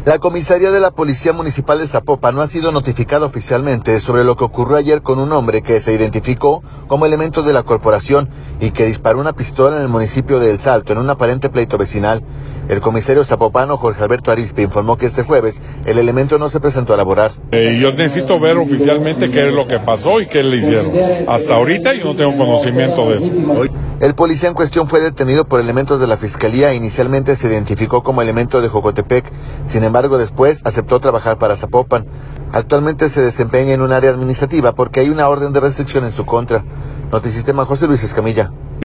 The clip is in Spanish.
La comisaría de la Policía Municipal de Zapopan no ha sido notificada oficialmente sobre lo que ocurrió ayer con un hombre que se identificó como elemento de la corporación y que disparó una pistola en el municipio de El Salto en un aparente pleito vecinal. El comisario zapopano Jorge Alberto Arizpe informó que este jueves el elemento no se presentó a laborar. Yo necesito ver oficialmente qué es lo que pasó y qué le hicieron. Hasta ahorita yo no tengo conocimiento de eso. El policía en cuestión fue detenido por elementos de la Fiscalía. Inicialmente se identificó como elemento de Jocotepec, sin embargo después aceptó trabajar para Zapopan. Actualmente se desempeña en un área administrativa porque hay una orden de restricción en su contra. Notisistema, José Luis Escamilla.